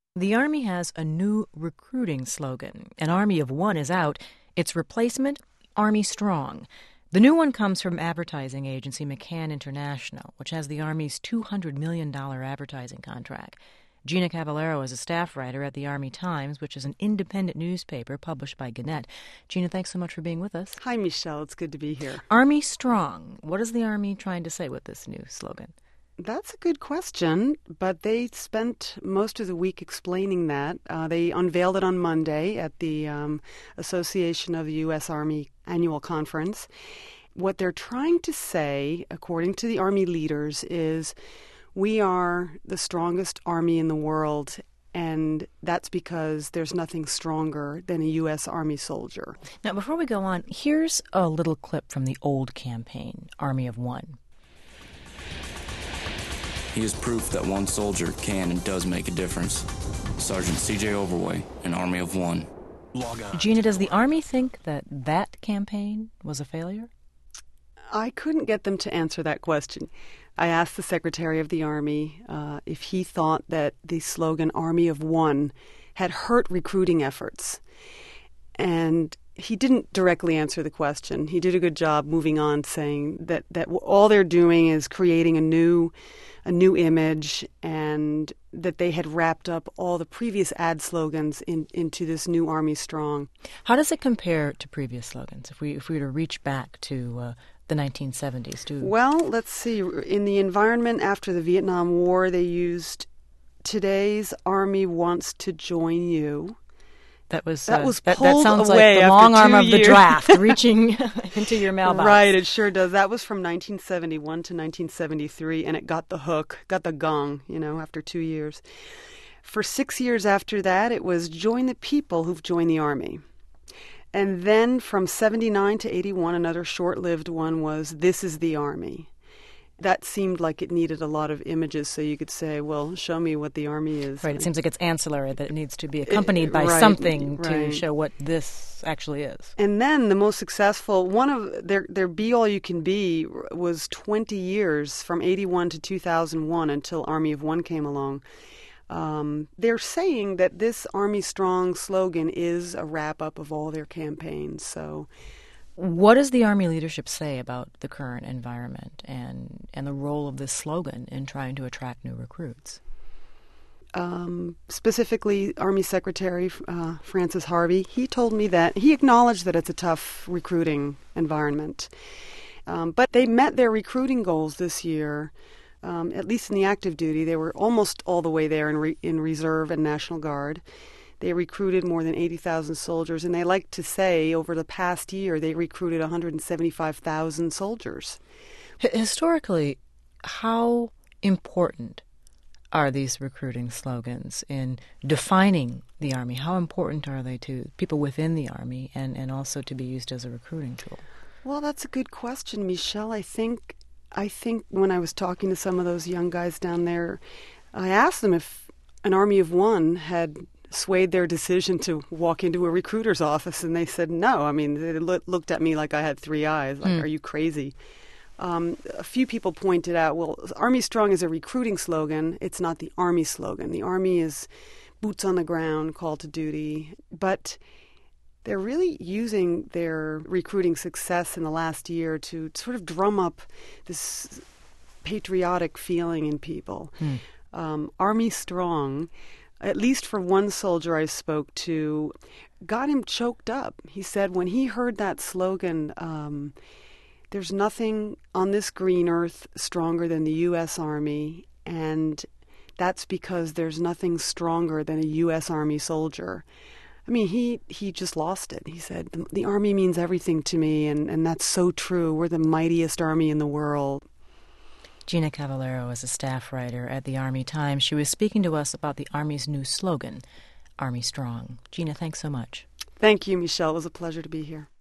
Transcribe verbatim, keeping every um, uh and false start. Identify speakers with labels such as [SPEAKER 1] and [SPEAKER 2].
[SPEAKER 1] The Army has a new recruiting slogan. An Army of One is out. Its replacement, Army Strong. The new one comes from advertising agency McCann International, which has the Army's two hundred million dollars advertising contract. Gina Cavallaro is a staff writer at the Army Times, which is an independent newspaper published by Gannett. Gina, thanks so much for being with us.
[SPEAKER 2] Hi, Michelle. It's good to be here.
[SPEAKER 1] Army Strong. What is the Army trying to say with this new slogan?
[SPEAKER 2] That's a good question, but they spent most of the week explaining that. Uh, they unveiled it on Monday at the um, Association of the U S. Army annual conference. What they're trying to say, according to the Army leaders, is we are the strongest Army in the world, and that's because there's nothing stronger than a U S. Army soldier.
[SPEAKER 1] Now, before we go on, here's a little clip from the old campaign, Army of One.
[SPEAKER 3] He is proof that one soldier can and does make a difference. Sergeant C J Overway, an Army of One.
[SPEAKER 1] Log on. Gina, does the Army think that that campaign was a failure?
[SPEAKER 2] I couldn't get them to answer that question. I asked the Secretary of the Army uh, if he thought that the slogan Army of One had hurt recruiting efforts. And he didn't directly answer the question. He did a good job moving on, saying that, that all they're doing is creating a new a new image, and that they had wrapped up all the previous ad slogans in, into this new Army Strong.
[SPEAKER 1] How does it compare to previous slogans, if we if we were to reach back to uh, the nineteen seventies? To...
[SPEAKER 2] Well, let's see. In the environment after the Vietnam War, they used "Today's Army wants to join you."
[SPEAKER 1] That was
[SPEAKER 2] that
[SPEAKER 1] uh,
[SPEAKER 2] was
[SPEAKER 1] that,
[SPEAKER 2] pulled
[SPEAKER 1] that sounds
[SPEAKER 2] away
[SPEAKER 1] like the long arm of
[SPEAKER 2] years.
[SPEAKER 1] the draft reaching into your mailbox.
[SPEAKER 2] Right, it sure does. That was from nineteen seventy-one to nineteen seventy-three, and it got the hook, got the gong, you know, after two years. For six years after that, it was join the people who've joined the Army. And then from seventy-nine to eighty-one, another short-lived one was this is the Army. That seemed like it needed a lot of images, so you could say, well, show me what the Army is.
[SPEAKER 1] Right, it seems like it's ancillary, that it needs to be accompanied
[SPEAKER 2] it,
[SPEAKER 1] by
[SPEAKER 2] right,
[SPEAKER 1] something
[SPEAKER 2] right.
[SPEAKER 1] to show what this actually is.
[SPEAKER 2] And then the most successful, one of their, their be-all-you-can-be was twenty years, from eighty-one to two thousand one, until Army of One came along. Um, they're saying that this Army Strong slogan is a wrap-up of all their campaigns, so...
[SPEAKER 1] What does the Army leadership say about the current environment and, and the role of this slogan in trying to attract new recruits?
[SPEAKER 2] Um, specifically, Army Secretary uh, Francis Harvey, he told me that he acknowledged that it's a tough recruiting environment. Um, but they met their recruiting goals this year, um, at least in the active duty. They were almost all the way there in, re- in Reserve and National Guard. They recruited more than eighty thousand soldiers, and they like to say over the past year they recruited one hundred seventy-five thousand soldiers.
[SPEAKER 1] Historically, how important are these recruiting slogans in defining the Army? How important are they to people within the Army and, and also to be used as a recruiting tool?
[SPEAKER 2] Well, that's a good question, Michelle. I think, I think when I was talking to some of those young guys down there, I asked them if an Army of One had swayed their decision to walk into a recruiter's office, and they said no. I mean, they lo- looked at me like I had three eyes, like, mm. Are you crazy? Um, a few people pointed out, well, Army Strong is a recruiting slogan. It's not the Army slogan. The Army is boots on the ground, call to duty. But they're really using their recruiting success in the last year to sort of drum up this patriotic feeling in people. Mm. Um, Army Strong, at least for one soldier I spoke to, got him choked up. He said when he heard that slogan, um, there's nothing on this green earth stronger than the U S. Army, and that's because there's nothing stronger than a U S. Army soldier. I mean, he, he just lost it. He said, the, the Army means everything to me, and, and that's so true. We're the mightiest Army in the world.
[SPEAKER 1] Gina Cavallaro is a staff writer at the Army Times. She was speaking to us about the Army's new slogan, Army Strong. Gina, thanks so much.
[SPEAKER 2] Thank you, Michelle. It was a pleasure to be here.